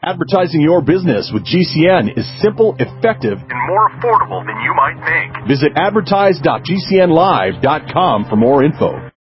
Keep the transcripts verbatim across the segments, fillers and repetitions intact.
Advertising your business with G C N is simple, effective, and more affordable than you might think. Visit advertise dot g c n live dot com for more info.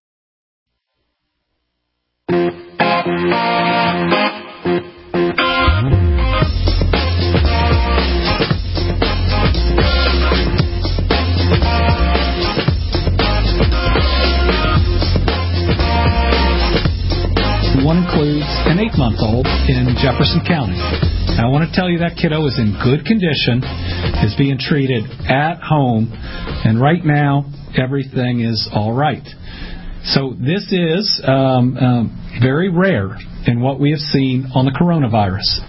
One includes an eight-month-old in Jefferson County. I want to tell you that kiddo is in good condition, is being treated at home, and right now everything is all right. So this is um, um, very rare in what we have seen on the coronavirus.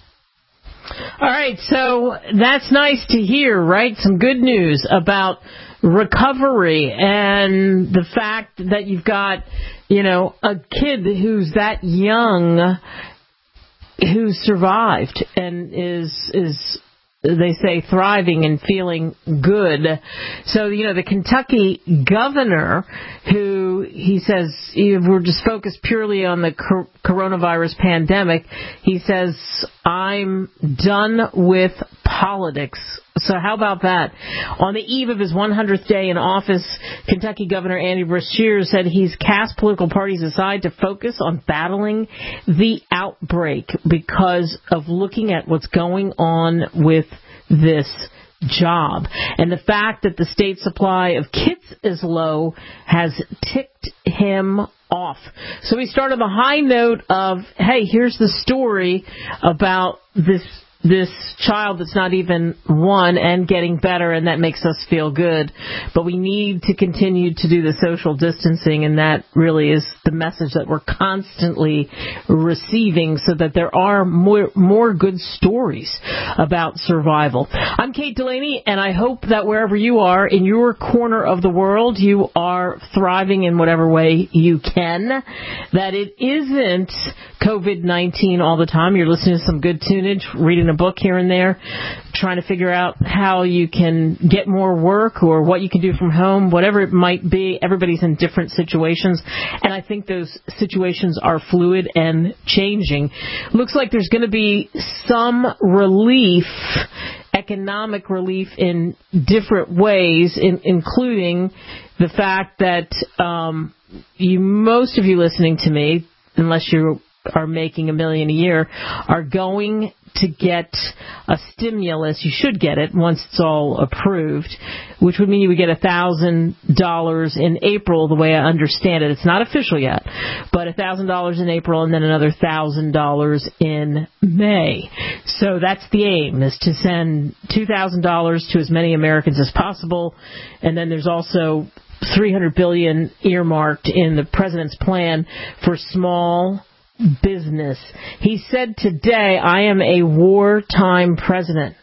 All right, so that's nice to hear, right? Some good news about recovery and the fact that you've got, you know, a kid who's that young who survived and is is they say thriving and feeling good. So, you know, the Kentucky governor, who he says, we're just focused purely on the coronavirus pandemic, he says, I'm done with politics. So how about that? On the eve of his one hundredth day in office, Kentucky Governor Andy Beshear said he's cast political parties aside to focus on battling the outbreak because of looking at what's going on with this job. And the fact that the state supply of kits is low has ticked him off. So we start on the high note of, hey, here's the story about this this child that's not even one and getting better, and that makes us feel good. But we need to continue to do the social distancing, and that really is the message that we're constantly receiving, so that there are more, more good stories about survival. I'm Kate Delaney, and I hope that wherever you are in your corner of the world, you are thriving in whatever way you can, that it isn't covid nineteen all the time. You're listening to some good tunage, reading a book here and there, trying to figure out how you can get more work or what you can do from home, whatever it might be. Everybody's in different situations, and I think those situations are fluid and changing. Looks like there's going to be some relief, economic relief in different ways, in, including the fact that um, you, most of you listening to me, unless you are making a million a year, are going to get a stimulus. You should get it once it's all approved, which would mean you would get one thousand dollars in April, the way I understand it. It's not official yet, but one thousand dollars in April and then another one thousand dollars in May. So that's the aim, is to send two thousand dollars to as many Americans as possible. And then there's also three hundred billion dollars earmarked in the president's plan for small business. He said today, I am a wartime president.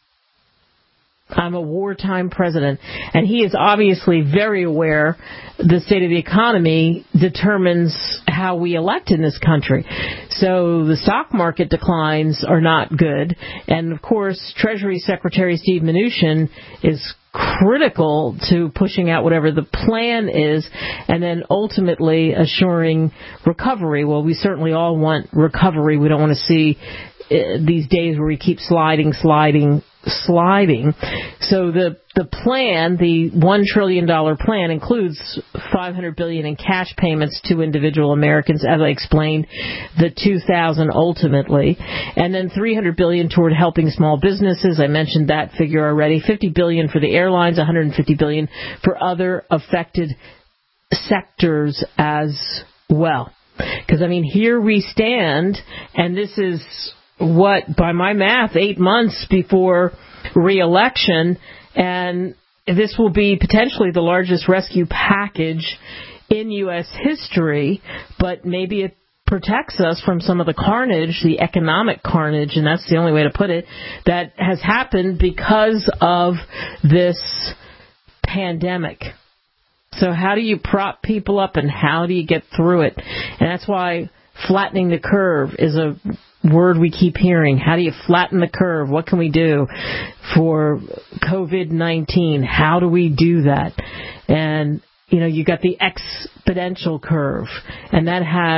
I'm a wartime president. And he is obviously very aware the state of the economy determines how we elect in this country. So the stock market declines are not good. And, of course, Treasury Secretary Steve Mnuchin is critical to pushing out whatever the plan is and then ultimately assuring recovery. Well, we certainly all want recovery. We don't want to see uh, these days where we keep sliding, sliding, sliding. So the the plan, the one trillion dollars plan, includes five hundred billion dollars in cash payments to individual Americans, as I explained, the two thousand ultimately, and then three hundred billion dollars toward helping small businesses. I mentioned that figure already. fifty billion dollars for the airlines, one hundred fifty billion dollars for other affected sectors as well. Because, I mean, here we stand, and this is what, by my math, eight months before re-election, and this will be potentially the largest rescue package in U S history, but maybe it protects us from some of the carnage, the economic carnage, and that's the only way to put it, that has happened because of this pandemic. So how do you prop people up and how do you get through it? And that's why flattening the curve is a word we keep hearing. How do you flatten the curve? What can we do for covid nineteen? How do we do that? And, you know, you got the exponential curve, and that has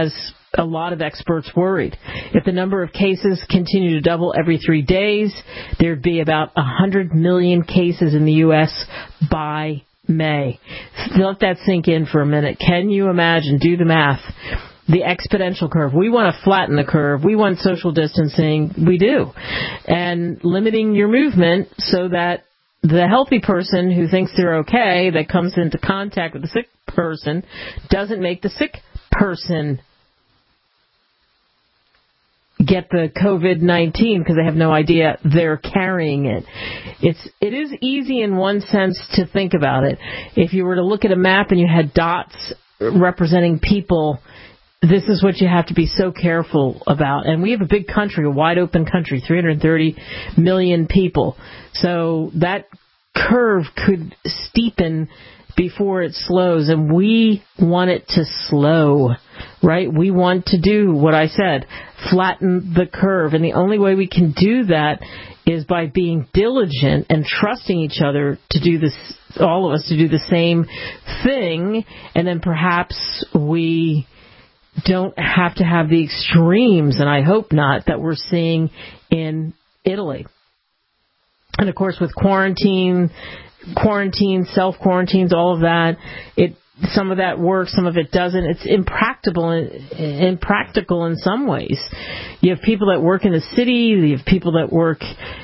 a lot of experts worried. If the number of cases continue to double every three days, there'd be about one hundred million cases in the U S by May. Let that sink in for a minute. Can you imagine? Do the math. The exponential curve. We want to flatten the curve. We want social distancing. We do. And limiting your movement so that the healthy person who thinks they're okay, that comes into contact with the sick person, doesn't make the sick person get the covid nineteen because they have no idea they're carrying it. It's it is easy in one sense to think about it. If you were to look at a map and you had dots representing people, this is what you have to be so careful about. And we have a big country, a wide open country, three hundred thirty million people. So that curve could steepen before it slows, and we want it to slow, right? We want to do what I said, flatten the curve. And the only way we can do that is by being diligent and trusting each other to do this, all of us to do the same thing, and then perhaps we don't have to have the extremes, and I hope not, that we're seeing in Italy. And of course, with quarantine, quarantine, self-quarantines, all of that, it some of that works, some of it doesn't. It's impractical, impractical in some ways. You have people that work in the city, you have people that work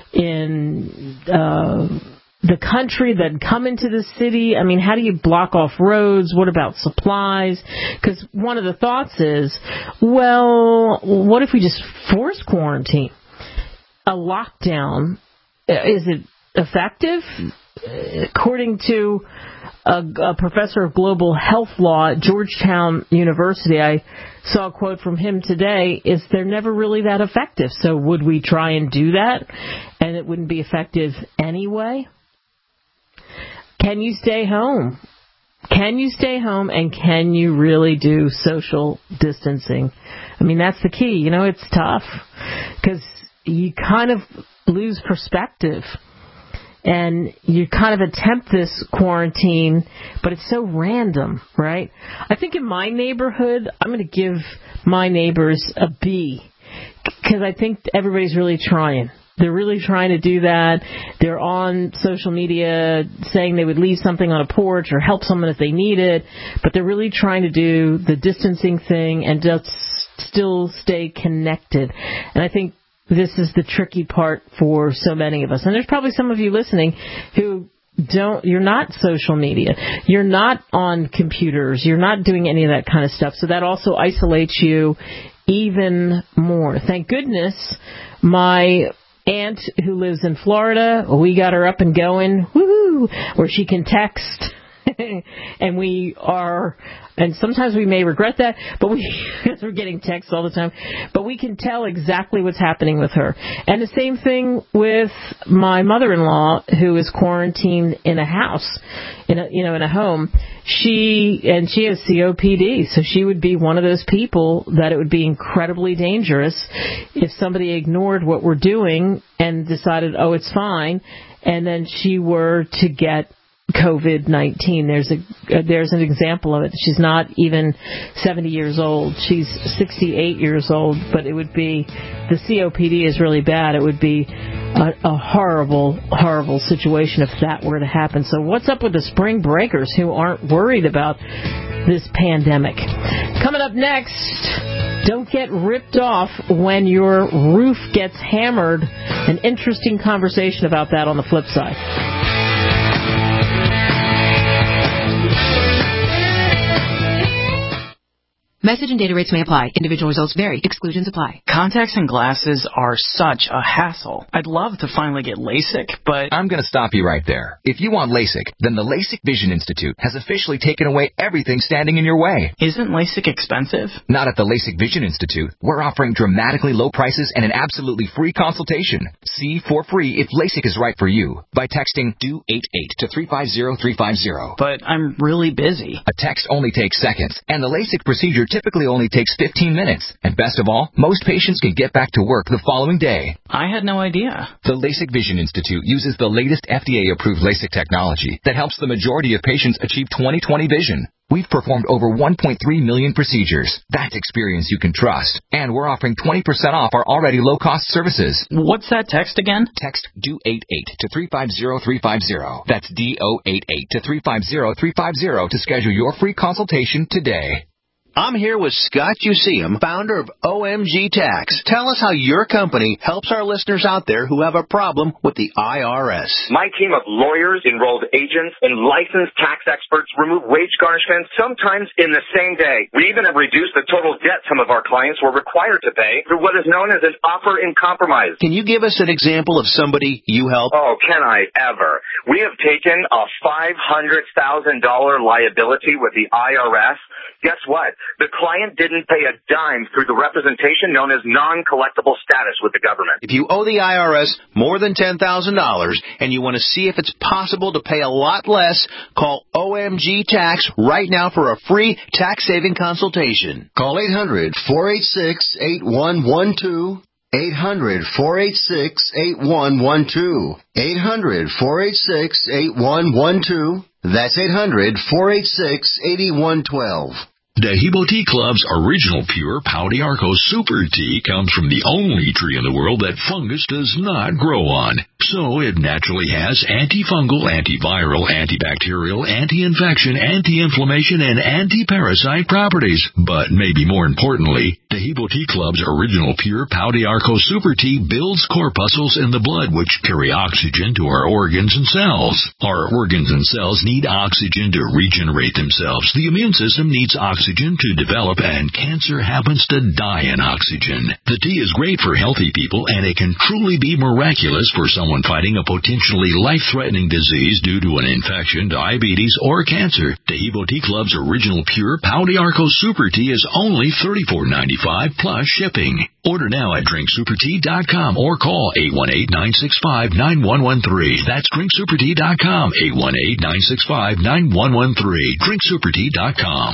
in uh, the country that come into the city. I mean, how do you block off roads? What about supplies? Because one of the thoughts is, well, what if we just force quarantine? A lockdown, is it effective? According to a, a professor of global health law at Georgetown University, I saw a quote from him today, is they're never really that effective. So would we try and do that and it wouldn't be effective anyway? Can you stay home? Can you stay home and can you really do social distancing? I mean, that's the key. You know, it's tough because you kind of lose perspective. And you kind of attempt this quarantine, but it's so random, right? I think in my neighborhood, I'm going to give my neighbors a B, because I think everybody's really trying. They're really trying to do that. They're on social media saying they would leave something on a porch or help someone if they need it, but they're really trying to do the distancing thing and just still stay connected. And I think this is the tricky part for so many of us. And there's probably some of you listening who don't, you're not social media. You're not on computers. You're not doing any of that kind of stuff. So that also isolates you even more. Thank goodness my aunt who lives in Florida, we got her up and going, woohoo, where she can text. And we are, and sometimes we may regret that, but we, because we're getting texts all the time, but we can tell exactly what's happening with her. And the same thing with my mother-in-law, who is quarantined in a house, in a, you know, in a home. She, and she has C O P D, so she would be one of those people that it would be incredibly dangerous if somebody ignored what we're doing and decided, oh, it's fine, and then she were to get covid nineteen. There's a uh, there's an example of it. She's not even seventy years old. She's sixty-eight years old, but it would be, the C O P D is really bad. It would be a, a horrible, horrible situation if that were to happen. So what's up with the spring breakers who aren't worried about this pandemic? Coming up next, don't get ripped off when your roof gets hammered. An interesting conversation about that on the flip side. Message and data rates may apply. Individual results vary. Exclusions apply. Contacts and glasses are such a hassle. I'd love to finally get LASIK, but... I'm going to stop you right there. If you want LASIK, then the LASIK Vision Institute has officially taken away everything standing in your way. Isn't LASIK expensive? Not at the LASIK Vision Institute. We're offering dramatically low prices and an absolutely free consultation. See for free if LASIK is right for you by texting D O eight eight to three five zero three five zero. But I'm really busy. A text only takes seconds, and the LASIK procedure typically only takes fifteen minutes. And best of all, most patients can get back to work the following day. I had no idea. The LASIK Vision Institute uses the latest F D A-approved LASIK technology that helps the majority of patients achieve twenty twenty vision. We've performed over one point three million procedures. That's experience you can trust. And we're offering twenty percent off our already low-cost services. What's that text again? Text D O eight eight to three five zero three five zero. That's D O eight eight to three five zero three five zero to schedule your free consultation today. I'm here with Scott Useum, founder of O M G Tax. Tell us how your company helps our listeners out there who have a problem with the I R S. My team of lawyers, enrolled agents, and licensed tax experts remove wage garnishments sometimes in the same day. We even have reduced the total debt some of our clients were required to pay through what is known as an offer in compromise. Can you give us an example of somebody you help? Oh, can I ever? We have taken a five hundred thousand dollars liability with the I R S. Guess what? The client didn't pay a dime through the representation known as non-collectible status with the government. If you owe the I R S more than ten thousand dollars and you want to see if it's possible to pay a lot less, call O M G Tax right now for a free tax-saving consultation. Call eight hundred, four eight six, eight one one two. eight hundred, four eight six, eight one one two. eight hundred, four eight six, eight one one two. That's eight hundred, four eight six, eight one one two. Dehibo Tea Club's original pure Pau d'Arco Super Tea comes from the only tree in the world that fungus does not grow on. So it naturally has antifungal, antiviral, antibacterial, anti-infection, anti-inflammation, and anti-parasite properties. But maybe more importantly, Dehibo Tea Club's original pure Pau d'Arco Super Tea builds corpuscles in the blood which carry oxygen to our organs and cells. Our organs and cells need oxygen to regenerate themselves. The immune system needs oxygen to develop, and cancer happens to die in oxygen. The tea is great for healthy people, and it can truly be miraculous for someone fighting a potentially life-threatening disease due to an infection, diabetes, or cancer. Dehibo Tea Club's original pure Pau d'Arco Super Tea is only thirty-four ninety-five plus shipping. Order now at drink super tea dot com or call eight one eight, nine six five, nine one one three. That's drink super tea dot com, eight one eight, nine six five, nine one one three. drink super tea dot com.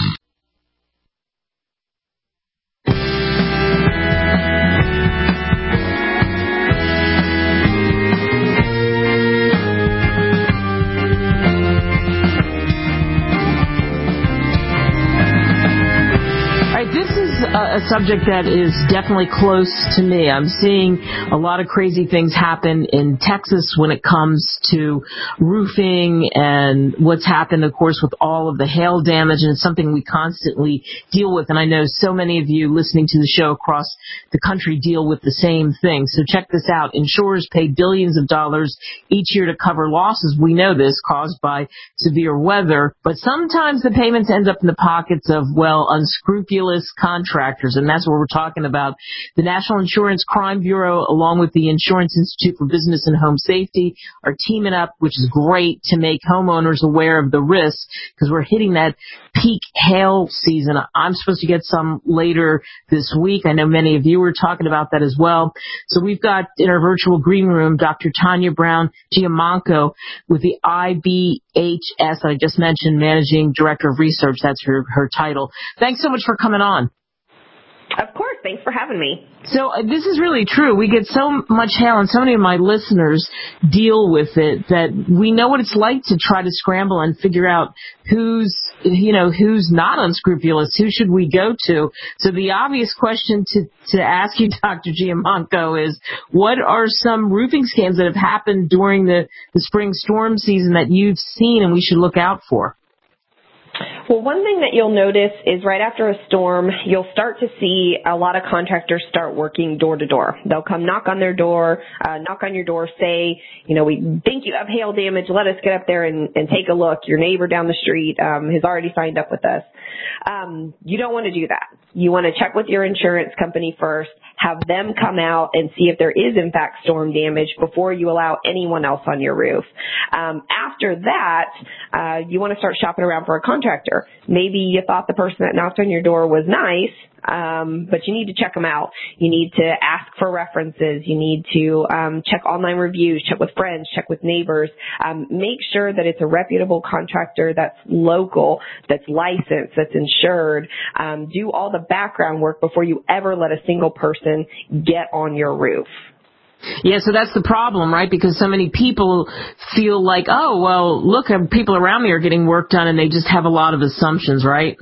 A subject that is definitely close to me. I'm seeing a lot of crazy things happen in Texas when it comes to roofing and what's happened, of course, with all of the hail damage, and it's something we constantly deal with. And I know so many of you listening to the show across the country deal with the same thing. So check this out. Insurers pay billions of dollars each year to cover losses. We know this, caused by severe weather. But sometimes the payments end up in the pockets of, well, unscrupulous contractors. And that's what we're talking about. The National Insurance Crime Bureau, along with the Insurance Institute for Business and Home Safety, are teaming up, which is great, to make homeowners aware of the risks, because we're hitting that peak hail season. I'm supposed to get some later this week. I know many of you were talking about that as well. So we've got in our virtual green room Doctor Tanya Brown Giamanco with the I B H S, I just mentioned, Managing Director of Research. That's her, her title. Thanks so much for coming on. Of course. Thanks for having me. So uh, this is really true. We get so much hail, and so many of my listeners deal with it, that we know what it's like to try to scramble and figure out who's, you know, who's not unscrupulous, who should we go to. So the obvious question to, to ask you, Doctor Giamanco, is what are some roofing scams that have happened during the, the spring storm season that you've seen and we should look out for? Well, one thing that you'll notice is right after a storm, you'll start to see a lot of contractors start working door to door. They'll come knock on their door, uh, knock on your door, say, you know, we think you have hail damage. Let us get up there and, and take a look. Your neighbor down the street um, has already signed up with us. Um, you don't want to do that. You want to check with your insurance company first, have them come out and see if there is, in fact, storm damage before you allow anyone else on your roof. Um, after that, uh, you want to start shopping around for a contractor. Maybe you thought the person that knocked on your door was nice, um, but you need to check them out. You need to ask for references. You need to um, check online reviews, check with friends, check with neighbors. Um, make sure that it's a reputable contractor that's local, that's licensed, that's insured. Um, do all the background work before you ever let a single person get on your roof. Yeah, so that's the problem, right? Because so many people feel like, oh, well, look, people around me are getting work done, and they just have a lot of assumptions, right?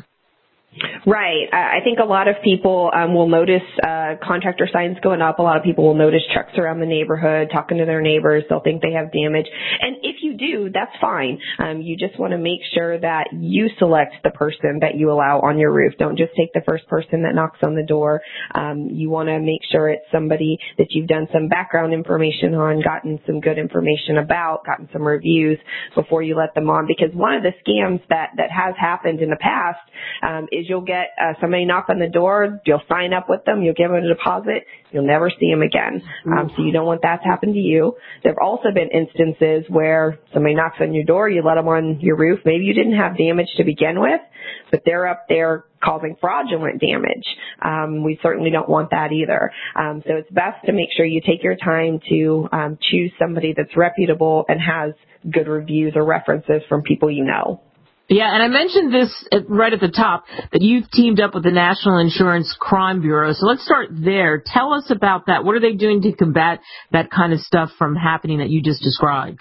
Right. I think a lot of people um, will notice uh, contractor signs going up. A lot of people will notice trucks around the neighborhood, talking to their neighbors. They'll think they have damage. And if you do, that's fine. Um, you just want to make sure that you select the person that you allow on your roof. Don't just take the first person that knocks on the door. Um, you want to make sure it's somebody that you've done some background information on, gotten some good information about, gotten some reviews before you let them on. Because one of the scams that, that has happened in the past um, is you'll get uh, somebody knock on the door, you'll sign up with them, you'll give them a deposit, you'll never see them again. Um, so you don't want that to happen to you. There have also been instances where somebody knocks on your door, you let them on your roof. Maybe you didn't have damage to begin with, but they're up there causing fraudulent damage. Um, we certainly don't want that either. Um, so it's best to make sure you take your time to um, choose somebody that's reputable and has good reviews or references from people you know. Yeah, and I mentioned this right at the top, that you've teamed up with the National Insurance Crime Bureau. So let's start there. Tell us about that. What are they doing to combat that kind of stuff from happening that you just described?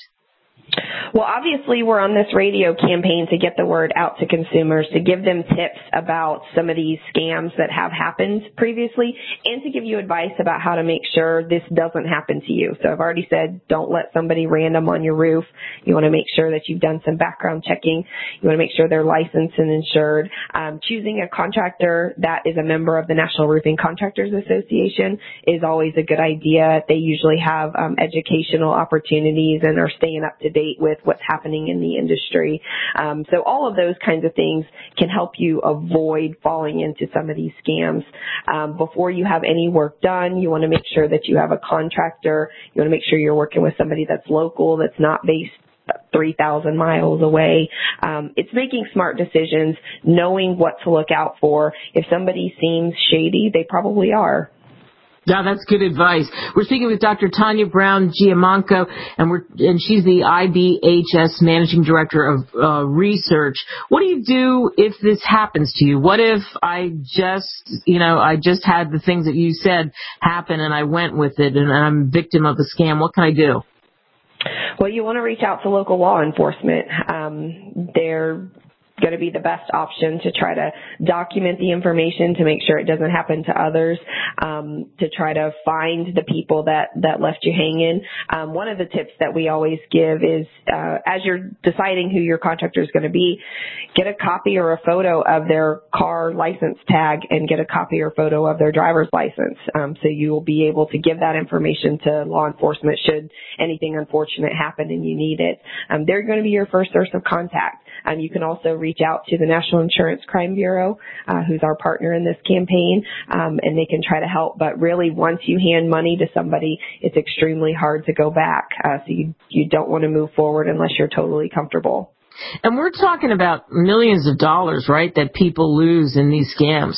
Well, obviously, we're on this radio campaign to get the word out to consumers, to give them tips about some of these scams that have happened previously, and to give you advice about how to make sure this doesn't happen to you. So I've already said, don't let somebody random on your roof. You want to make sure that you've done some background checking. You want to make sure they're licensed and insured. Um, choosing a contractor that is a member of the National Roofing Contractors Association is always a good idea. They usually have um, educational opportunities and are staying up to date with what's happening in the industry. Um, so all of those kinds of things can help you avoid falling into some of these scams. Um, before you have any work done, you want to make sure that you have a contractor. You want to make sure you're working with somebody that's local, that's not based three thousand miles away. Um, it's making smart decisions, knowing what to look out for. If somebody seems shady, they probably are. Yeah, that's good advice. We're speaking with Doctor Tanya Brown Giamanco, and we're and she's the I B H S Managing Director of uh, Research. What do you do if this happens to you? What if I just, you know, I just had the things that you said happen and I went with it and I'm a victim of a scam? What can I do? Well, you want to reach out to local law enforcement. Um, they're going to be the best option to try to document the information to make sure it doesn't happen to others, um, to try to find the people that, that left you hanging. Um, one of the tips that we always give is uh, as you're deciding who your contractor is going to be, get a copy or a photo of their car license tag and get a copy or photo of their driver's license. Um, so you will be able to give that information to law enforcement should anything unfortunate happen and you need it. Um, they're going to be your first source of contact. Um, you can also reach out to the National Insurance Crime Bureau, uh, who's our partner in this campaign, um, and they can try to help. But really, once you hand money to somebody, it's extremely hard to go back. Uh, so you, you don't want to move forward unless you're totally comfortable. And we're talking about millions of dollars, right, that people lose in these scams.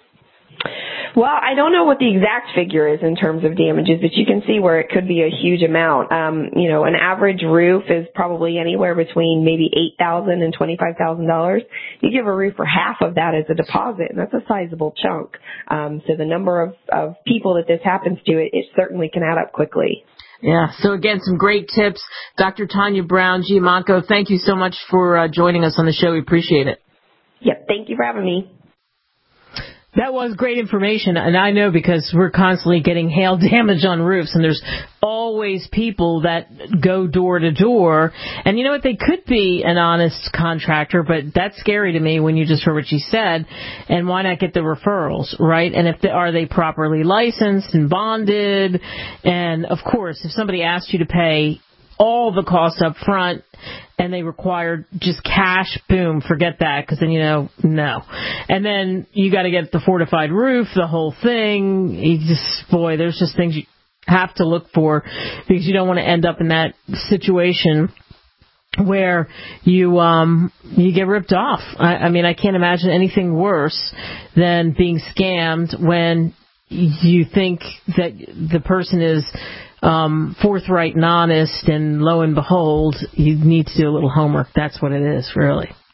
Well, I don't know what the exact figure is in terms of damages, but you can see where it could be a huge amount. Um, you know, an average roof is probably anywhere between maybe eight thousand dollars and twenty-five thousand dollars. You give a roofer half of that as a deposit, and that's a sizable chunk. Um, so the number of, of people that this happens to, it, it certainly can add up quickly. Yeah, so again, some great tips. Doctor Tanya Brown Giamanco, thank you so much for uh, joining us on the show. We appreciate it. Yep, thank you for having me. That was great information, and I know because we're constantly getting hail damage on roofs, and there's always people that go door to door. And you know what? They could be an honest contractor, but that's scary to me when you just heard what she said. And why not get the referrals, right? And if they, are they properly licensed and bonded? And, of course, if somebody asked you to pay all the costs up front and they require just cash, boom, forget that, because then, you know, no. And then you got to get the fortified roof, the whole thing. You just, boy, there's just things you have to look for because you don't want to end up in that situation where you um you get ripped off. I, I mean, I can't imagine anything worse than being scammed when you think that the person is um forthright and honest, and lo and behold, you need to do a little homework. That's what it is, really.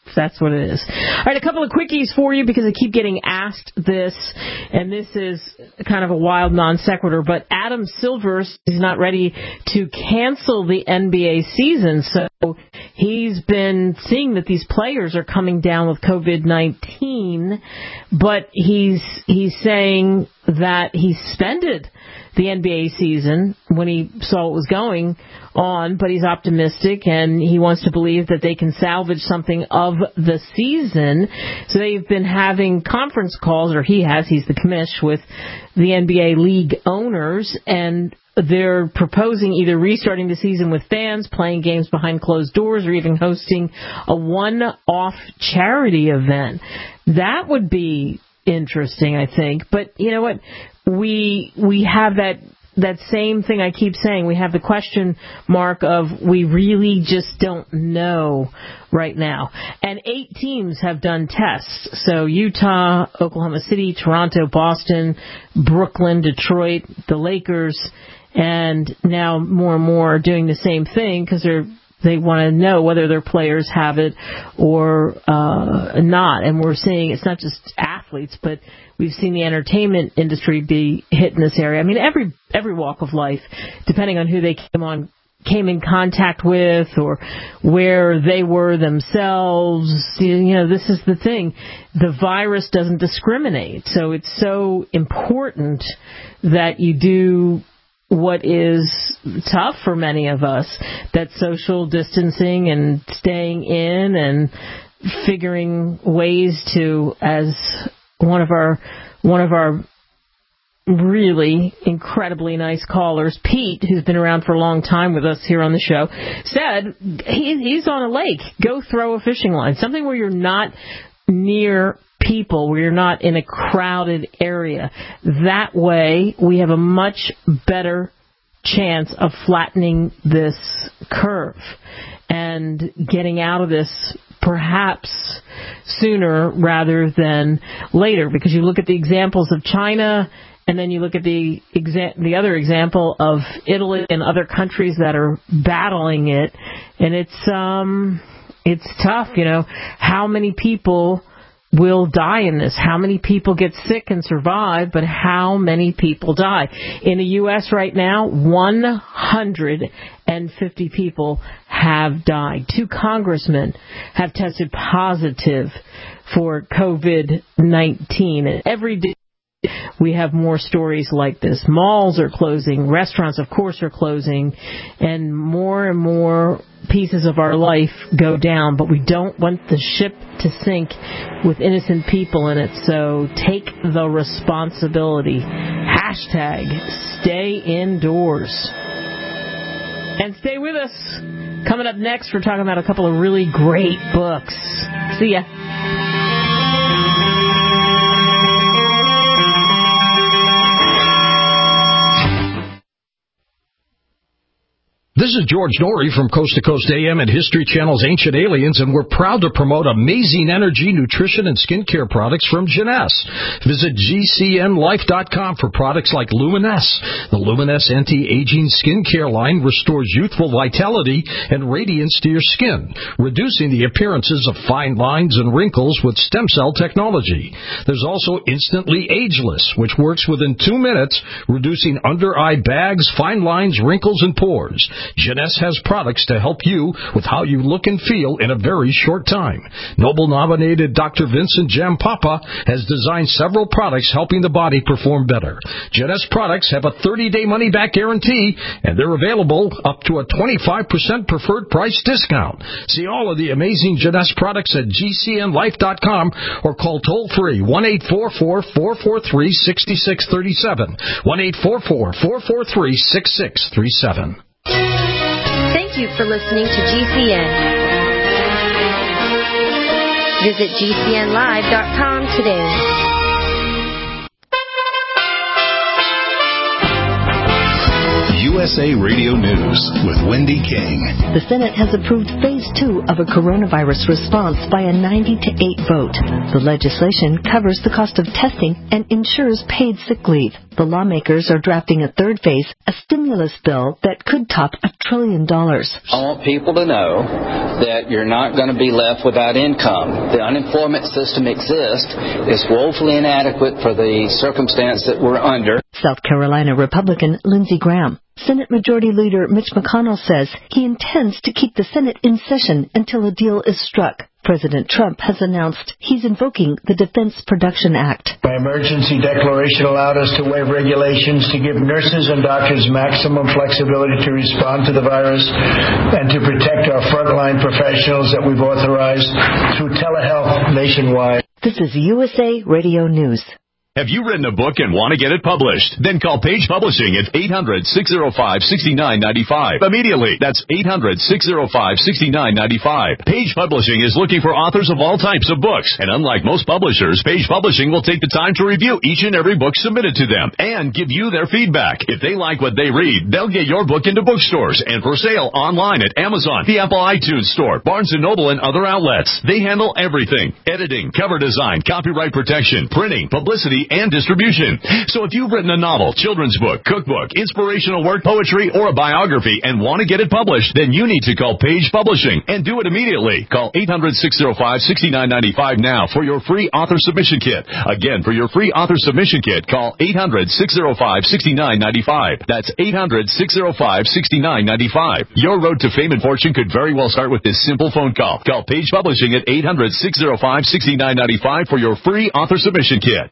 That's what it is. All right, a couple of quickies for you because I keep getting asked this, and this is kind of a wild non sequitur, but Adam Silver is not ready to cancel the N B A season, so he's been seeing that these players are coming down with covid nineteen, but he's he's saying that he suspended the N B A season when he saw what was going on, but he's optimistic and he wants to believe that they can salvage something of the season. So they've been having conference calls, or he has, he's the commish, with the N B A league owners, and they're proposing either restarting the season with fans, playing games behind closed doors, or even hosting a one-off charity event. That would be interesting, I think. But you know what? We we have that that same thing I keep saying. We have the question mark of we really just don't know right now. And eight teams have done tests. So Utah, Oklahoma City, Toronto, Boston, Brooklyn, Detroit, the Lakers, and now more and more are doing the same thing because they're They want to know whether their players have it or uh, not. And we're seeing it's not just athletes, but we've seen the entertainment industry be hit in this area. I mean, every every walk of life, depending on who they came on came in contact with or where they were themselves. You know, this is the thing. The virus doesn't discriminate. So it's so important that you do what is tough for many of us, that social distancing and staying in and figuring ways to, as one of our one of our really incredibly nice callers, Pete, who's been around for a long time with us here on the show, said he, he's on a lake. Go throw a fishing line, something where you're not near people, where you're not in a crowded area. That way, we have a much better chance of flattening this curve and getting out of this perhaps sooner rather than later. Because you look at the examples of China, and then you look at the exa- the other example of Italy and other countries that are battling it, and it's um it's tough. You know, how many people will die in this? How many people get sick and survive, but how many people die? In the U S right now, one hundred fifty people have died. Two congressmen have tested positive for covid nineteen. And every day we have more stories like this. Malls are closing. Restaurants, of course, are closing. And more and more pieces of our life go down. But we don't want the ship to sink with innocent people in it. So take the responsibility. Hashtag stay indoors. And stay with us. Coming up next, we're talking about a couple of really great books. See ya. This is George Norrie from Coast to Coast A M and History Channel's Ancient Aliens, and we're proud to promote amazing energy, nutrition, and skincare products from Jeunesse. Visit G C N life dot com for products like Luminesse. The Luminesse anti-aging skincare line restores youthful vitality and radiance to your skin, reducing the appearances of fine lines and wrinkles with stem cell technology. There's also Instantly Ageless, which works within two minutes, reducing under-eye bags, fine lines, wrinkles, and pores. Jeunesse has products to help you with how you look and feel in a very short time. Nobel-nominated Doctor Vincent Jampapa has designed several products helping the body perform better. Jeunesse products have a thirty-day money-back guarantee, and they're available up to a twenty-five percent preferred price discount. See all of the amazing Jeunesse products at G C N life dot com or call toll-free one eight four four, four four three, six six three seven, one eight four four, four four three, six six three seven. Thank you for listening to G C N. Visit G C N live dot com today. U S A Radio News with Wendy King. The Senate has approved phase two of a coronavirus response by a ninety to eight vote. The legislation covers the cost of testing and ensures paid sick leave. The lawmakers are drafting a third phase, a stimulus bill that could top a trillion dollars. I want people to know that you're not going to be left without income. The unemployment system exists. It's woefully inadequate for the circumstance that we're under. South Carolina Republican Lindsey Graham. Senate Majority Leader Mitch McConnell says he intends to keep the Senate in session until a deal is struck. President Trump has announced he's invoking the Defense Production Act. My emergency declaration allowed us to waive regulations to give nurses and doctors maximum flexibility to respond to the virus and to protect our frontline professionals that we've authorized through telehealth nationwide. This is U S A Radio News. Have you written a book and want to get it published? Then call Page Publishing at eight hundred, six oh five, six nine nine five. Immediately. That's eight hundred, six oh five, six nine nine five. Page Publishing is looking for authors of all types of books. And unlike most publishers, Page Publishing will take the time to review each and every book submitted to them and give you their feedback. If they like what they read, they'll get your book into bookstores and for sale online at Amazon, the Apple iTunes Store, Barnes and Noble, and other outlets. They handle everything. Editing, cover design, copyright protection, printing, publicity, and distribution. So if you've written a novel, children's book, cookbook, inspirational work, poetry, or a biography and want to get it published, then you need to call Page Publishing and do it immediately. Call eight hundred, six oh five, six nine nine five now for your free author submission kit. Again, for your free author submission kit, call eight hundred, six oh five, six nine nine five. That's eight hundred, six oh five, six nine nine five. Your road to fame and fortune could very well start with this simple phone call. Call Page Publishing at eight hundred, six oh five, six nine nine five for your free author submission kit.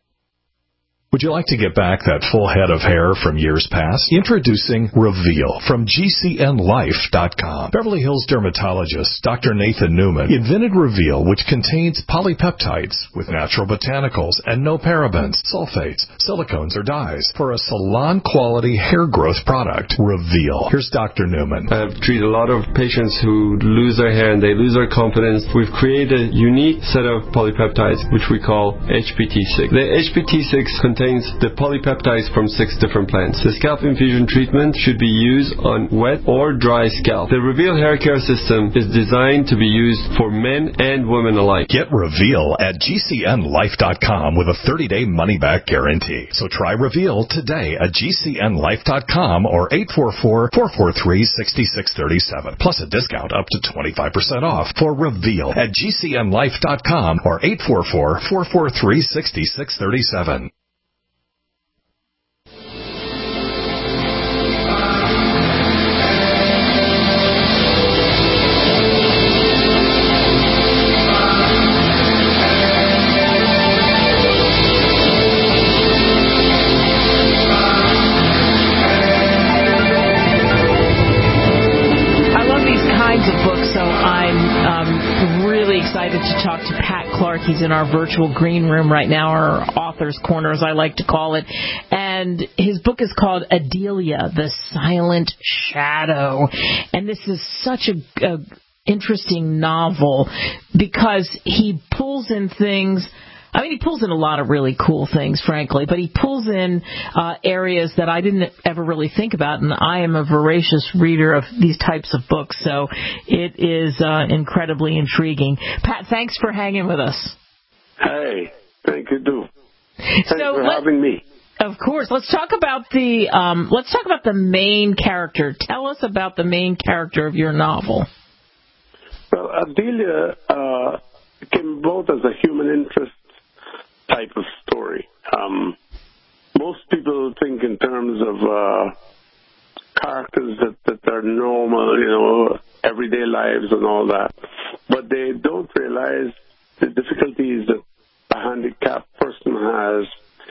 Would you like to get back that full head of hair from years past? Introducing Reveal from G C N Life dot com. Beverly Hills dermatologist Doctor Nathan Newman invented Reveal, which contains polypeptides with natural botanicals and no parabens, sulfates, silicones, or dyes for a salon-quality hair growth product. Reveal. Here's Doctor Newman. I've treated a lot of patients who lose their hair and they lose their confidence. We've created a unique set of polypeptides, which we call H P T six. The H P T six contains the polypeptides from six different plants. The scalp infusion treatment should be used on wet or dry scalp. The Reveal hair care system is designed to be used for men and women alike. Get Reveal at G C N Life dot com with a thirty-day money-back guarantee. So try Reveal today at G C N Life dot com or eight four four, four four three, six six three seven. Plus a discount up to twenty-five percent off for Reveal at G C N Life dot com or eight four four, four four three, six six three seven. Excited to talk to Pat Clark. He's in our virtual green room right now, our author's corner, as I like to call it. And his book is called Adelia, The Silent Shadow. And this is such a, a interesting novel because he pulls in things. I mean, he pulls in a lot of really cool things, frankly, but he pulls in uh, areas that I didn't ever really think about, and I am a voracious reader of these types of books, so it is uh, incredibly intriguing. Pat, thanks for hanging with us. Hey, thank you, too. Thanks so for let, having me. Of course. Let's talk about the um, let's talk about the main character. Tell us about the main character of your novel. Well, Adelia uh, came both as a human interest type of story. Um, most people think in terms of uh, characters that, that are normal, you know, everyday lives and all that. But they don't realize the difficulties that a handicapped person has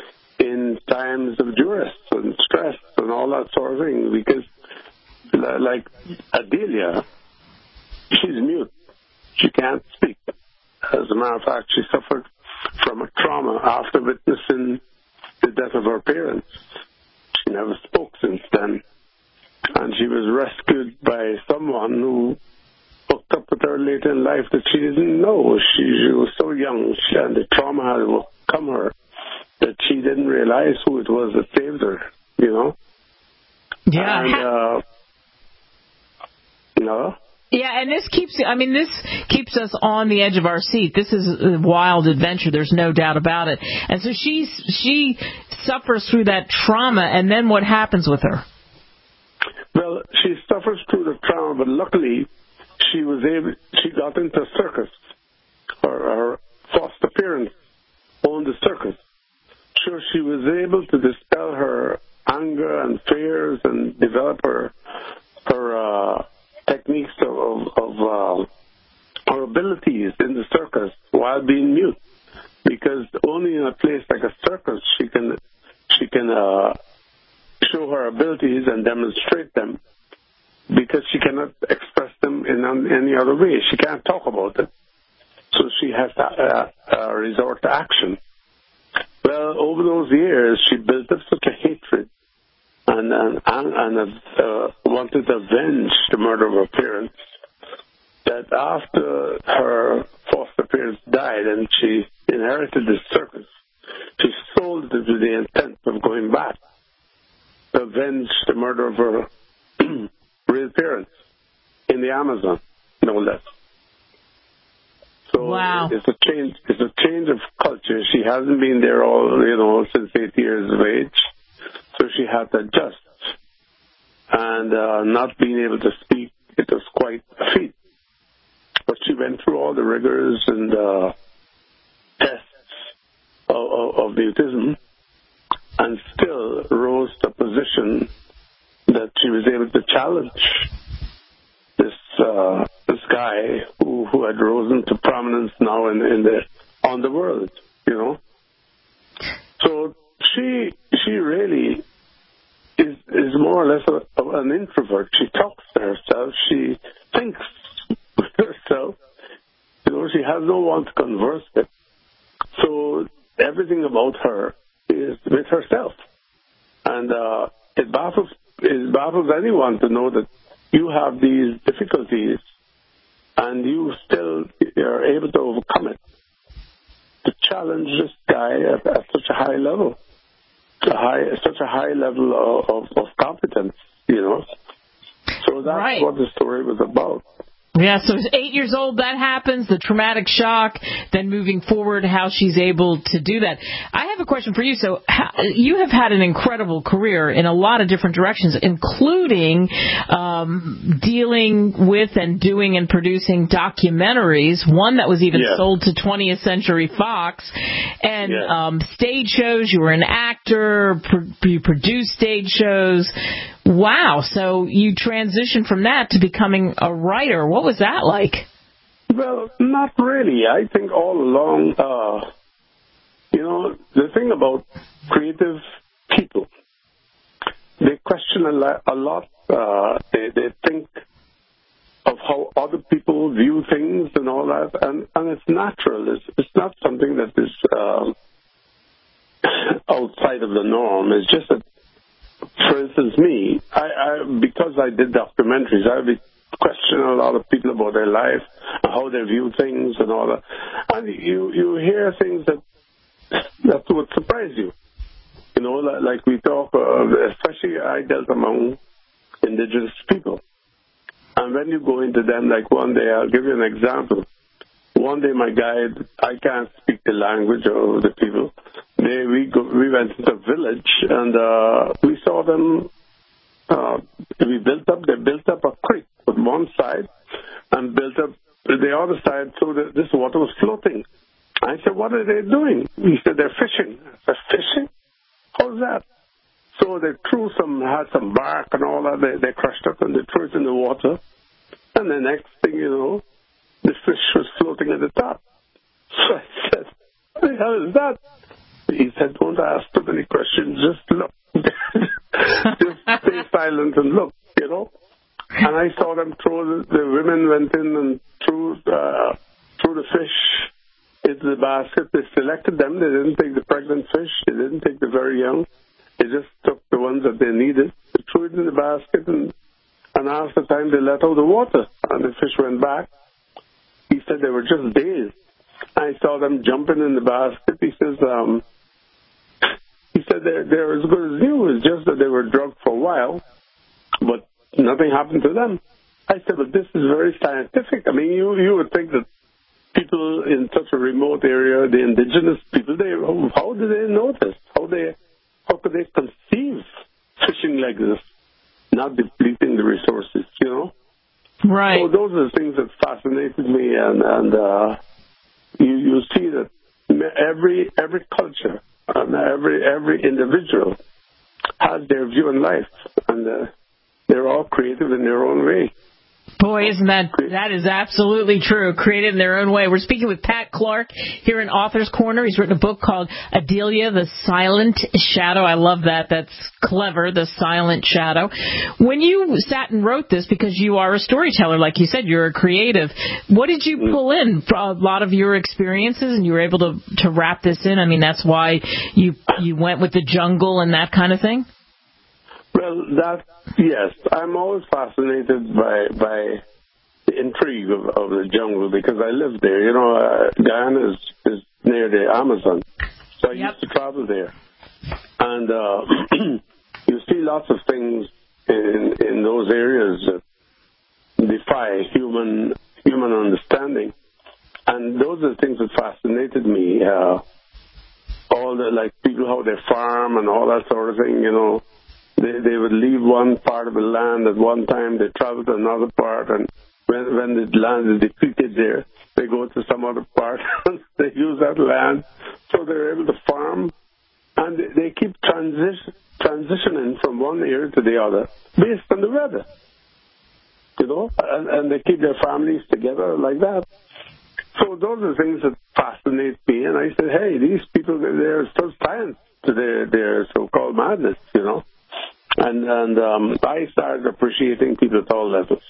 in times of duress and stress and all that sort of thing. Because, like Adelia, she's mute. She can't speak. As a matter of fact, she suffered from a trauma after witnessing the death of her parents. She never spoke since then. And she was rescued by someone who hooked up with her later in life that she didn't know. She, she was so young, she, and the trauma had overcome her that she didn't realize who it was that saved her, you know? Yeah. And, uh, you know, yeah, and this keeps, I mean, this keeps us on the edge of our seat. This is a wild adventure. There's no doubt about it. And so she's, she suffers through that trauma, and then what happens with her? Well, she suffers through the trauma, but luckily she was able, she got into a circus. Her, her foster parents owned the circus. So she was able to dispel her anger and fears and develop her, her, uh, techniques of, of, of uh, her abilities in the circus while being mute, because only in a place like a circus she can she can uh, show her abilities and demonstrate them, because she cannot express them in any other way. She can't talk about it, so she has to uh, uh, resort to action. Well, over those years, she built up such a hatred and and, and uh, wanted to avenge the murder of her parents, that after her foster parents died and she inherited this circus, she sold it with the intent of going back to avenge the murder of her real parents in the Amazon, no less. So wow. it's a change. It's a change of culture. She hasn't been there all, you know, since eight years of age. So she had to adjust, and uh, not being able to speak, it was quite a feat. But she went through all the rigors and uh, tests of, of, of mutism, and still rose to a position that she was able to challenge this uh, this guy who, who had risen to prominence now in, in the on the world, you know. So she she really is is more or less a, an introvert. She talks to herself. She thinks with herself. You know, she has no one to converse with. So everything about her is with herself, and uh, it baffles it baffles anyone to know that you have these difficulties and you still are able to overcome it. To challenge this guy at, at such a high level. A high, such a high level of, of, of competence, you know. So that's right. what the story was about. Yeah, so at eight years old, that happens, the traumatic shock, then moving forward, how she's able to do that. I have a question for you. So how, you have had an incredible career in a lot of different directions, including um, dealing with and doing and producing documentaries, one that was even yes. sold to twentieth Century Fox, and yes. um, stage shows. You were an actor, pr- you produced stage shows. Wow, so you transitioned from that to becoming a writer. What was that like? Well, not really. I think all along, uh, you know, the thing about creative people, they question a lot. A lot. Uh, they, they think of how other people view things and all that, and, and it's natural. It's, it's not something that is uh, outside of the norm. It's just that, for instance, me, I, I because I did documentaries, I would be questioning a lot of people about their life, how they view things and all that. And you, you hear things that that would surprise you. You know, like we talk, uh, especially I dealt among indigenous people. And when you go into them, like one day, I'll give you an example. One day, my guide, I can't speak the language of the people. They, we go, we went into a village, and uh, we saw them. Uh, we built up. They built up a creek on one side, and built up the other side, so that this water was floating. I said, "What are they doing?" He said, "They're fishing." I said, "Fishing? How's that?" So they threw some, had some bark and all that. They, they crushed up and they threw it in the water, and the next thing you know, the fish was floating at the top. So I said, "What the hell is that?" He said, "Don't ask too many questions, just look." Just stay silent and look, you know. And I saw them throw, the, the women went in and threw, uh, threw the fish into the basket. They selected them. They didn't take the pregnant fish. They didn't take the very young. They just took the ones that they needed. They threw it in the basket, and, and after time they let out the water, and the fish went back. He said they were just dazed. I saw them jumping in the basket. He says, um, he said they're, they're as good as new. It's just that they were drugged for a while, but nothing happened to them. I said, but this is very scientific. I mean, you, you would think that people in such a remote area, the indigenous people, they how do they know this? How they how could they conceive fishing like this, not depleting the resources, you know? Right. So those are the things that fascinated me, and and uh, you you see that every every culture and every every individual has their view in life, and uh, they're all creative in their own way. Boy, isn't that, that is absolutely true. Created in their own way. We're speaking with Pat Clark here in Author's Corner. He's written a book called Adelia, the Silent Shadow. I love that. That's clever, the Silent Shadow. When you sat and wrote this, because you are a storyteller, like you said, you're a creative, what did you pull in from a lot of your experiences, and you were able to, to wrap this in? I mean, that's why you you went with the jungle and that kind of thing? Well, that, yes, I'm always fascinated by by the intrigue of, of the jungle because I live there. You know, uh, Guyana is, is near the Amazon, so I yep. used to travel there. And uh, you see lots of things in, in those areas that defy human human understanding. And those are the things that fascinated me. Uh, all the, like, people, how they farm and all that sort of thing, you know. They they would leave one part of the land at one time, they travel to another part, and when when the land is depleted there, they go to some other part and they use that land, so they're able to farm, and they, they keep transition, transitioning from one area to the other based on the weather, you know, and, and they keep their families together like that. So those are things that fascinate me, and I said, hey, these people, there's some science to their, their so-called madness, you know. And and um, I started appreciating people at all levels.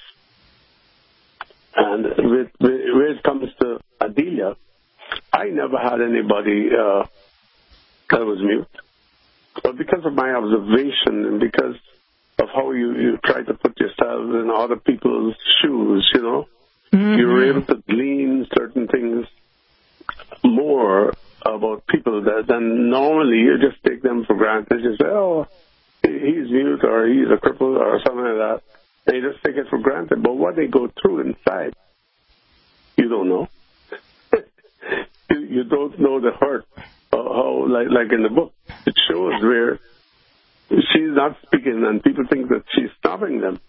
And with, with, when it comes to Adelia, I never had anybody uh, that was mute. But because of my observation and because of how you, you try to put yourself in other people's shoes, you know, mm-hmm. you were able to glean certain things more about people that, than normally you just take them for granted. You say, oh, he's mute or he's a cripple or something like that. And you just take it for granted. But what they go through inside, you don't know. you, you don't know the hurt. Uh, how, like, like in the book, it shows where she's not speaking and people think that she's stopping them.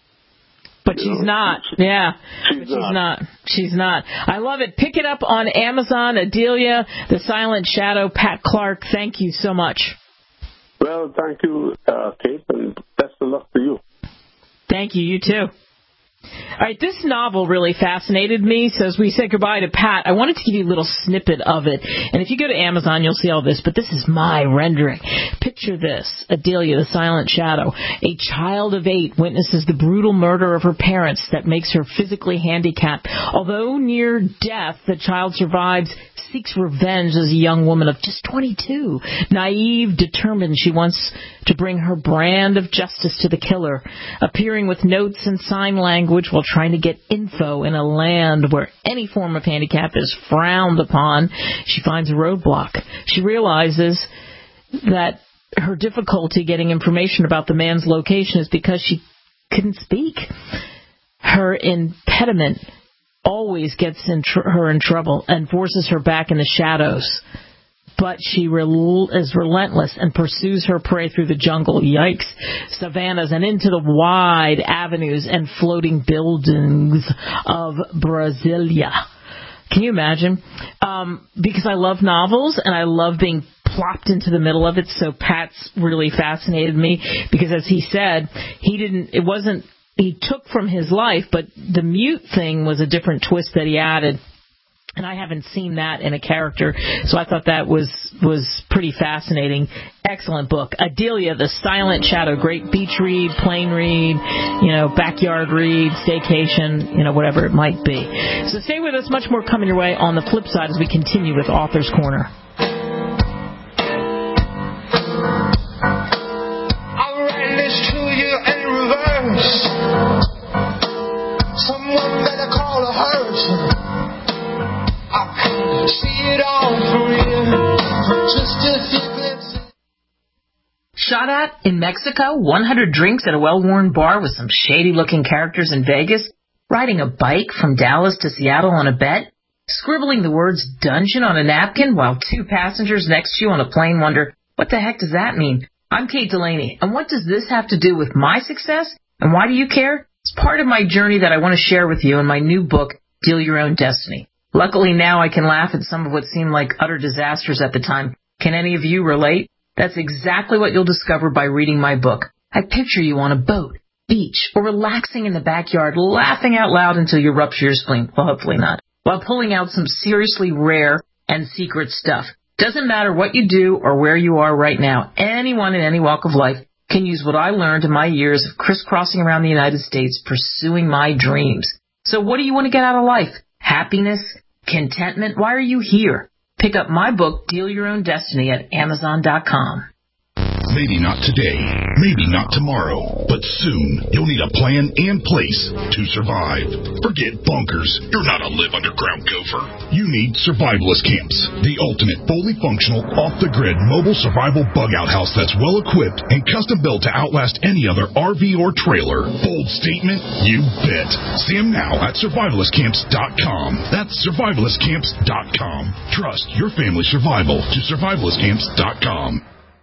But you she's know? not. Yeah. She's, but she's not. not. She's not. I love it. Pick it up on Amazon. Adelia, the Silent Shadow. Pat Clark, thank you so much. Well, thank you, uh, Kate, and best of luck to you. Thank you. You too. All right, this novel really fascinated me, so as we say goodbye to Pat, I wanted to give you a little snippet of it. And if you go to Amazon, you'll see all this, but this is my rendering. Picture this, Adelia, the Silent Shadow. A child of eight witnesses the brutal murder of her parents that makes her physically handicapped. Although near death, the child survives, seeks revenge as a young woman of just twenty-two. Naive, determined, she wants to bring her brand of justice to the killer, appearing with notes and sign language while trying to get info in a land where any form of handicap is frowned upon. She finds a roadblock. She realizes that her difficulty getting information about the man's location is because she couldn't speak. Her impediment always gets in tr- her in trouble and forces her back in the shadows. But she rel- is relentless and pursues her prey through the jungle, yikes, savannas, and into the wide avenues and floating buildings of Brasilia. Can you imagine? Um, because I love novels and I love being plopped into the middle of it, so Pat's really fascinated me because, as he said, he didn't, it wasn't, he took from his life, but the mute thing was a different twist that he added. And I haven't seen that in a character, so I thought that was was pretty fascinating. Excellent book. Adelia, the Silent Shadow. Great beach read, plane read, you know, backyard read, staycation, you know, whatever it might be. So stay with us. Much more coming your way on the flip side as we continue with Author's Corner. I ran this to you in reverse. Someone better call a hearse. See it all for you, just a few glimpses. Shot at In Mexico, one hundred drinks at a well-worn bar with some shady-looking characters in Vegas, riding a bike from Dallas to Seattle on a bet, scribbling the words dungeon on a napkin while two passengers next to you on a plane wonder, what the heck does that mean? I'm Kate Delaney, and what does this have to do with my success, and why do you care? It's part of my journey that I want to share with you in my new book, Deal Your Own Destiny. Luckily now I can laugh at some of what seemed like utter disasters at the time. Can any of you relate? That's exactly what you'll discover by reading my book. I picture you on a boat, beach, or relaxing in the backyard, laughing out loud until you rupture your spleen. Well, hopefully not. While pulling out some seriously rare and secret stuff. Doesn't matter what you do or where you are right now. Anyone in any walk of life can use what I learned in my years of crisscrossing around the United States pursuing my dreams. So what do you want to get out of life? Happiness? Contentment? Why are you here? Pick up my book, Deal Your Own Destiny, at Amazon dot com. Maybe not today, maybe not tomorrow, but soon you'll need a plan and place to survive. Forget bunkers. You're not a live underground gopher. You need survivalist camps, the ultimate fully functional, off-the-grid mobile survival bug-out house that's well-equipped and custom-built to outlast any other R V or trailer. Bold statement? You bet. See them now at survivalist camps dot com. That's survivalist camps dot com. Trust your family's survival to survivalist camps dot com.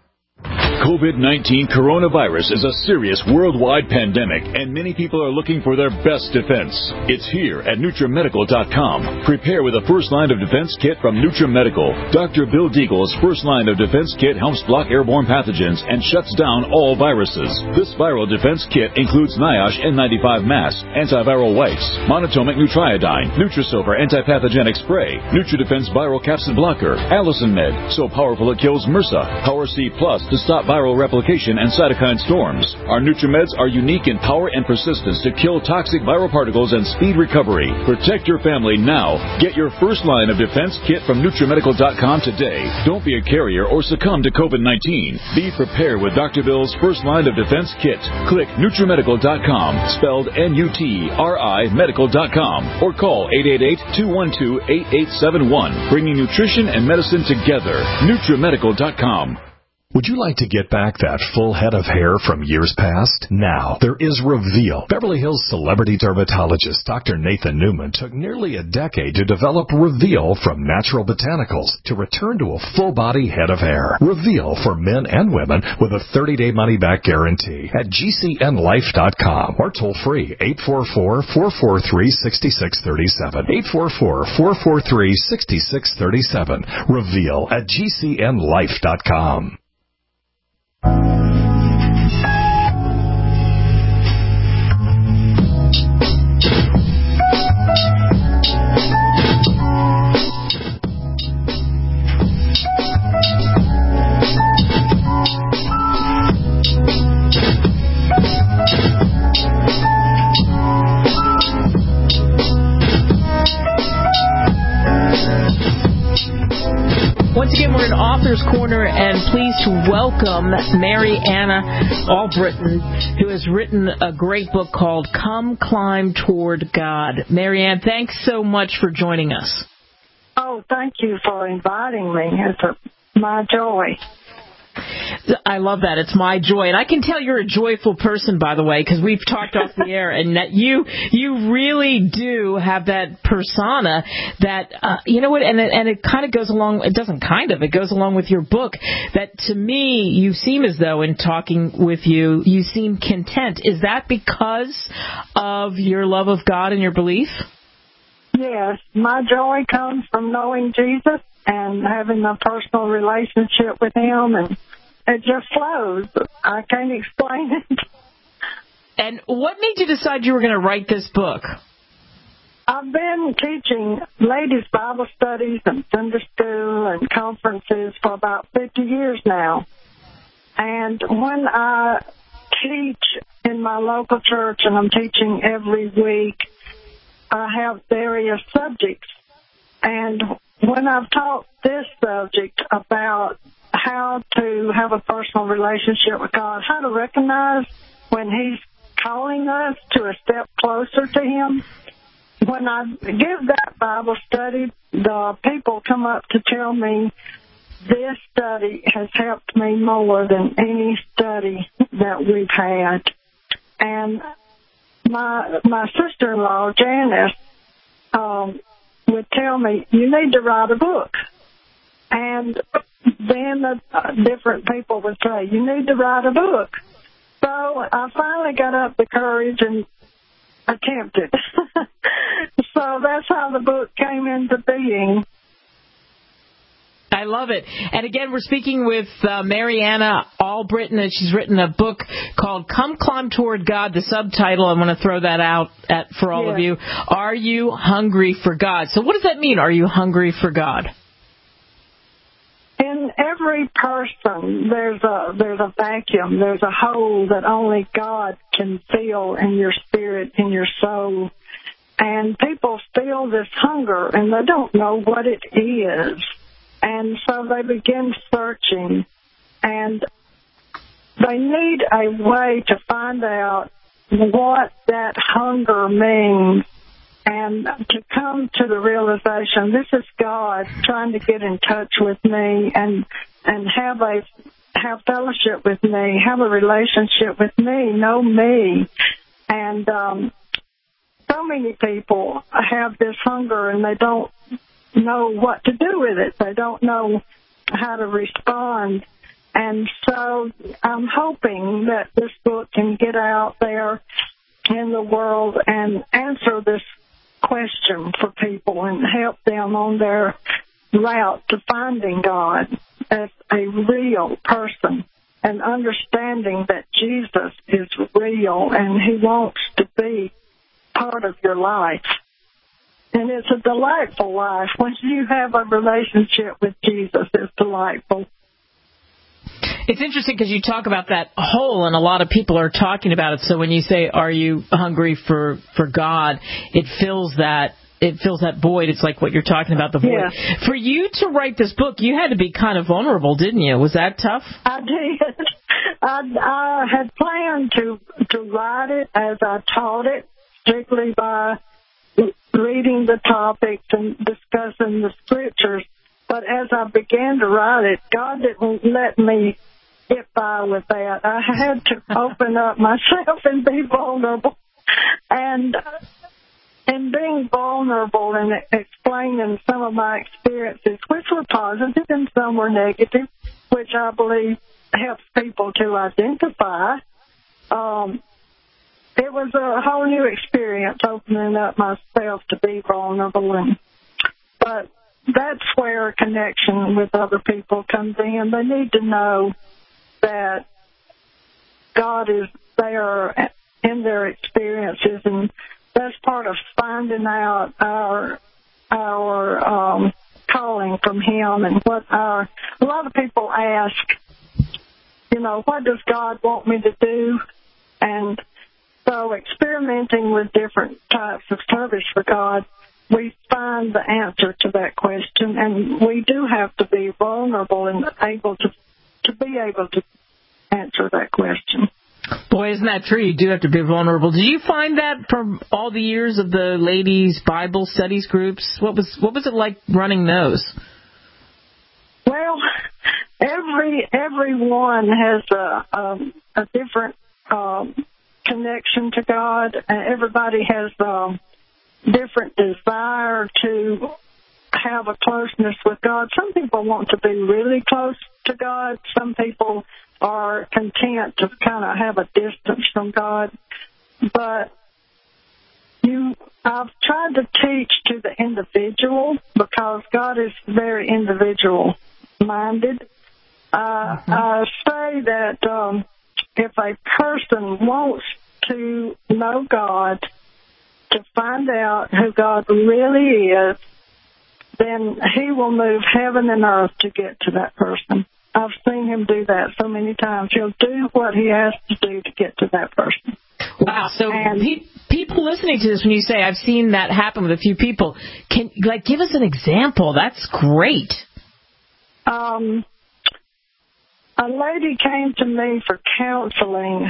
COVID nineteen coronavirus is a serious worldwide pandemic, and many people are looking for their best defense. It's here at NutriMedical dot com. Prepare with a first line of defense kit from NutriMedical. Doctor Bill Deagle's first line of defense kit helps block airborne pathogens and shuts down all viruses. This viral defense kit includes NIOSH N ninety-five mask, antiviral wipes, monatomic Nutriodine, Nutrisilver antipathogenic spray, NutriDefense viral capsid blocker, Allison Med, so powerful it kills MRSA, Power C Plus to stop viral replication and cytokine storms. Our NutriMeds are unique in power and persistence to kill toxic viral particles and speed recovery. Protect your family now. Get your first line of defense kit from NutriMedical dot com today. Don't be a carrier or succumb to COVID nineteen. Be prepared with Doctor Bill's first line of defense kit. Click NutriMedical dot com, spelled N U T R I medical dot com, or call eight eight eight, two one two, eight eight seven one, bringing nutrition and medicine together. NutriMedical dot com. Would you like to get back that full head of hair from years past? Now, there is Reveal. Beverly Hills celebrity dermatologist Doctor Nathan Newman took nearly a decade to develop Reveal from natural botanicals to return to a full-body head of hair. Reveal for men and women with a thirty-day money-back guarantee at G C N life dot com or toll-free eight four four, four four three, six six three seven. eight four four, four four three, six six three seven. Reveal at G C N life dot com. Once again, we're in Author's Corner, and pleased to welcome Mary Anna Albritton, who has written a great book called Come Climb Toward God. Mary Ann, thanks so much for joining us. Oh, thank you for inviting me. It's a, my joy. I love that. It's my joy. And I can tell you're a joyful person, by the way, because we've talked off the air, and that you you really do have that persona that, uh, you know what, and it, and it kind of goes along, it doesn't kind of, it goes along with your book, that to me, you seem as though in talking with you, you seem content. Is that because of your love of God and your belief? Yes. My joy comes from knowing Jesus and having a personal relationship with Him, and it just flows. I can't explain it. And what made you decide you were going to write this book? I've been teaching ladies' Bible studies and Sunday school and conferences for about fifty years now. And when I teach in my local church, and I'm teaching every week, I have various subjects. And when I've taught this subject about how to have a personal relationship with God, how to recognize when He's calling us to a step closer to Him, when I give that Bible study, the people come up to tell me this study has helped me more than any study that we've had. And my my sister-in-law, Janice, um, would tell me, you need to write a book. And then the, uh, different people would say, you need to write a book. So I finally got up the courage and attempted. So that's how the book came into being. I love it. And again, we're speaking with uh, Mariana Albritton, and she's written a book called Come Climb Toward God. The subtitle, I want to throw that out at, for all yeah. of you. Are you hungry for God? So what does that mean, are you hungry for God? In every person, there's a there's a vacuum, there's a hole that only God can fill in your spirit, in your soul. And people feel this hunger, and they don't know what it is. And so they begin searching, and they need a way to find out what that hunger means and to come to the realization, this is God trying to get in touch with me and and have a have fellowship with me, have a relationship with me, know me. And um, so many people have this hunger, and they don't know what to do with it. They don't know how to respond. And so I'm hoping that this book can get out there in the world and answer this question for people and help them on their route to finding God as a real person and understanding that Jesus is real and he wants to be part of your life. And it's a delightful life. Once you have a relationship with Jesus, it's delightful. It's interesting because you talk about that hole, and a lot of people are talking about it. So when you say, are you hungry for, for God, it fills that it fills that void. It's like what you're talking about, the void. Yeah. For you to write this book, you had to be kind of vulnerable, didn't you? Was that tough? I did. I, I had planned to, to write it as I taught it, strictly by reading the topics and discussing the scriptures. But as I began to write it, God didn't let me get by with that. I had to open up myself and be vulnerable. And in being vulnerable and explaining some of my experiences, which were positive and some were negative, which I believe helps people to identify, um, it was a whole new experience opening up myself to be vulnerable. And but that's where a connection with other people comes in. They need to know that God is there in their experiences, and that's part of finding out our our um, calling from Him and what our. A lot of people ask, you know, what does God want me to do? And so experimenting with different types of service for God, we find the answer to that question, and we do have to be vulnerable and able to to be able to answer that question. Boy, isn't that true? You do have to be vulnerable. Did you find that from all the years of the ladies' Bible studies groups? What was what was it like running those? Well, every everyone has a um, a different um, connection to God, and everybody has um, different desire to have a closeness with God. Some people want to be really close to God. Some people are content to kind of have a distance from God. But you, I've tried to teach to the individual because God is very individual-minded. Uh, mm-hmm. I say that um, if a person wants to know God, to find out who God really is, then He will move heaven and earth to get to that person. I've seen Him do that so many times. He'll do what He has to do to get to that person. Wow. So and, pe- people listening to this, when you say, I've seen that happen with a few people, can like give us an example? That's great. Um, a lady came to me for counseling,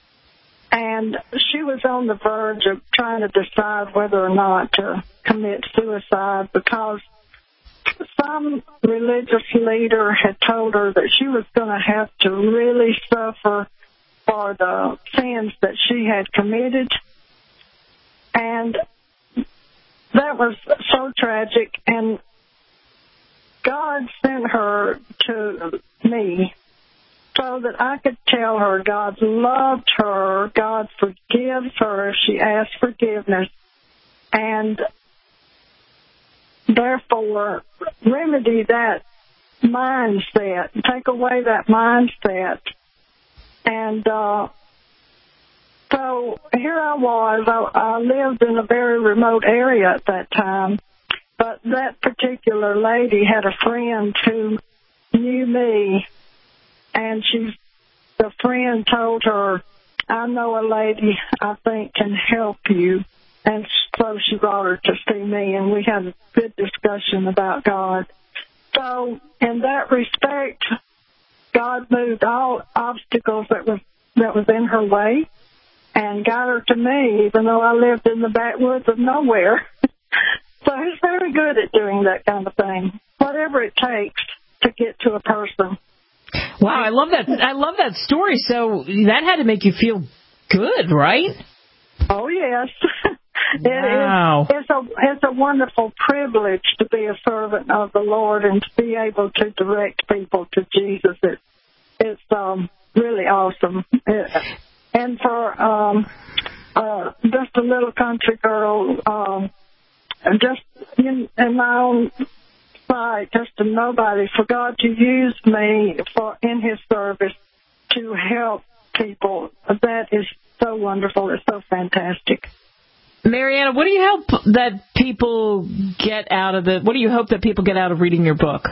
and she was on the verge of trying to decide whether or not to commit suicide because some religious leader had told her that she was going to have to really suffer for the sins that she had committed. And that was so tragic. And God sent her to me so that I could tell her God loved her, God forgives her if she asks forgiveness, and therefore remedy that mindset, take away that mindset. And uh, so here I was. I, I lived in a very remote area at that time, but that particular lady had a friend who knew me, and she, the friend told her, I know a lady I think can help you. And so she brought her to see me, and we had a good discussion about God. So in that respect, God moved all obstacles that was that was in her way and got her to me, even though I lived in the backwoods of nowhere. So he's very good at doing that kind of thing, whatever it takes to get to a person. Wow, I love that. I love that story. So that had to make you feel good, right? Oh, yes. Wow. It is, it's, a, it's a wonderful privilege to be a servant of the Lord and to be able to direct people to Jesus. It, it's um, really awesome. It, and for um, uh, just a little country girl, um, just in, in my own sight, just a nobody, for God to use me for in His service to help people, that is so wonderful. It's so fantastic. Mariana, what do you hope that people get out of the? What do you hope that people get out of reading your book?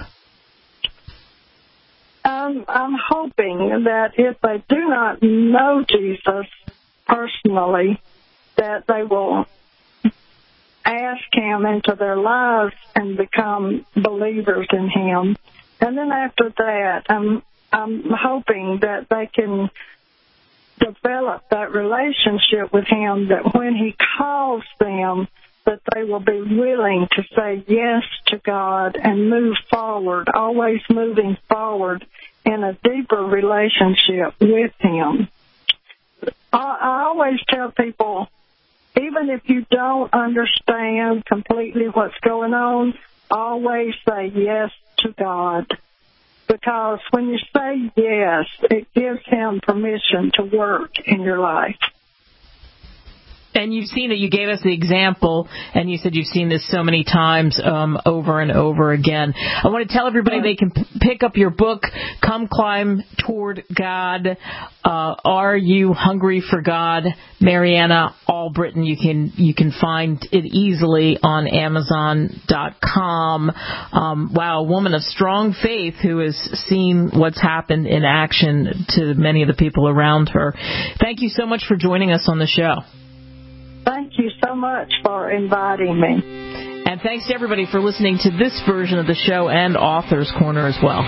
Um, I'm hoping that if they do not know Jesus personally, that they will ask Him into their lives and become believers in Him. And then after that, I'm I'm hoping that they can develop that relationship with Him, that when He calls them, that they will be willing to say yes to God and move forward, always moving forward in a deeper relationship with Him. I, I always tell people, even if you don't understand completely what's going on, always say yes to God. Because when you say yes, it gives Him permission to work in your life. And you've seen it. You gave us the example, and you said you've seen this so many times um, over and over again. I want to tell everybody they can p- pick up your book, Come Climb Toward God. Uh, Are You Hungry for God? Mariana Albritton. You can you can find it easily on Amazon dot com. Um, wow, a woman of strong faith who has seen what's happened in action to many of the people around her. Thank you so much for joining us on the show. Thank you so much for inviting me. And thanks to everybody for listening to this version of the show and Author's Corner as well.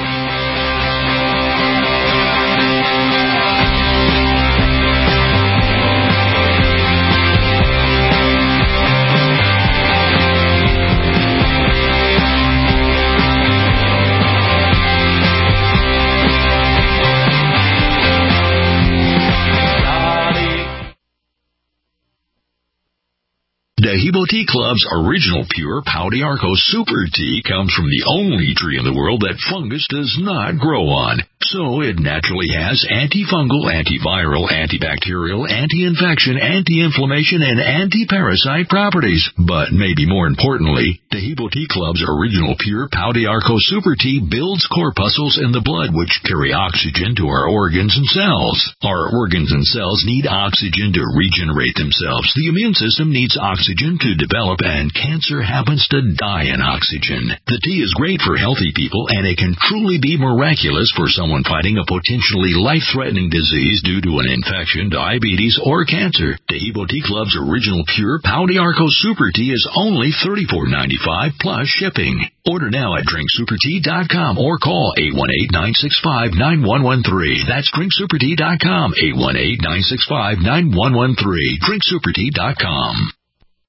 Dehibo Tea Club's original pure Pau d'Arco Super Tea comes from the only tree in the world that fungus does not grow on. So it naturally has antifungal, antiviral, antibacterial, anti-infection, anti-inflammation, and anti-parasite properties. But maybe more importantly, Dehibo Tea Club's original pure Pau d'Arco Super Tea builds corpuscles in the blood which carry oxygen to our organs and cells. Our organs and cells need oxygen to regenerate themselves. The immune system needs oxygen to develop, and cancer happens to die in oxygen. The tea is great for healthy people, and it can truly be miraculous for someone fighting a potentially life-threatening disease due to an infection, diabetes, or cancer. Dehibo Tea Club's original pure Pau d'Arco Super Tea is only thirty-four ninety-five plus shipping. Order now at drink super tea dot com or call eight one eight, nine six five, nine one one three. That's drink super tea dot com, eight one eight, nine six five, nine one one three. drink super tea dot com.